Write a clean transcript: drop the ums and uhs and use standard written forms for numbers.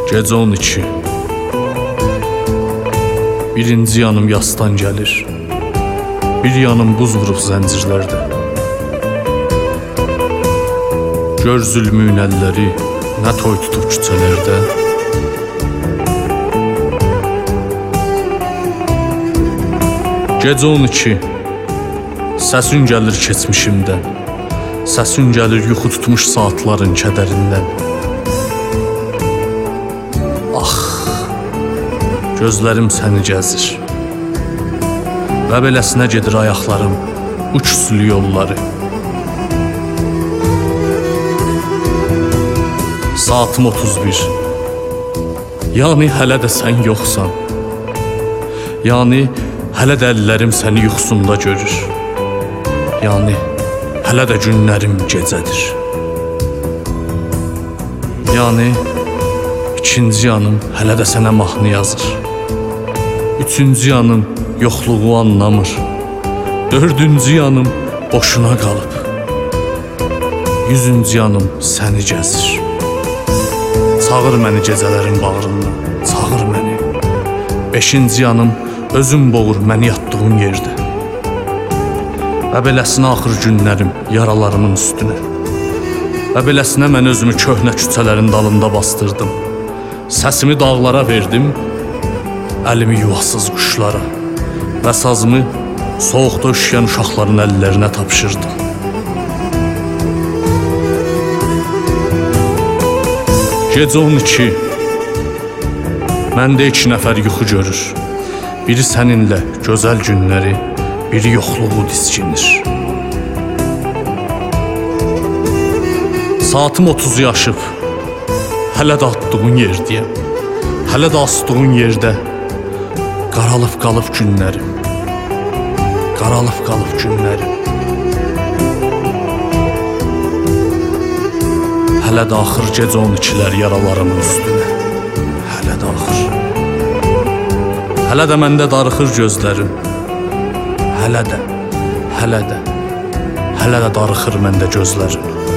Gecə 12. Birinci yanım yasdan gəlir. Bir yanım buz vurub zəncirlərdə. Gör zülmün əlləri nə toy tutub küçələrdə. Gecə 12. Səsin gəlir keçmişimdən. Səsin gəlir yuxu tutmuş saatların kədərindən. Ah, gözlərim səni gəzir. Və beləsinə gedir ayaqlarım uçsuz yolları. Saatım 31. Yəni hələ də sən yoxsan. Yəni hələ də əllərim səni yuxusunda görür. Yəni hələ də günlərim gecədir. Yəni ikinci yanım hələ də sənə mahnı yazır. Üçüncü yanım yoxluğu anlamır. Dördüncü yanım boşuna qalıb. 100-cü yanım səni gəzir. Çağır məni gecələrin bağrından, çağır məni. 5-ci yanım özüm boğur məni yatdığım yerdə. Və beləsinə axır günlərim yaralarımın üstünə. Və beləsinə mən özümü köhnə küçələrin dalında bastırdım. Səsimi dağlara verdim, əlimi yuvasız quşlara. Və sazımı soğuqda üşüyən uşaqların əllərinə tapşırdım. Gecə 12. Məndə 2 nəfər yuxu görür. Biri səninlə gözəl günləri, biri yoxluğu diskinir. Saatım 30 yaşıb, hələ də atdığın yerdəyəm. Hələ də asdığın yerdə qaralıb qalıb günlərim. Qaralıb qalıb günlərim. Hələ də axır gecə 12-lər yaralarımın üstünə. Hələ də axır. Hələ də məndə darıxır gözlərim. Hələ də darıxır məndə gözlərim.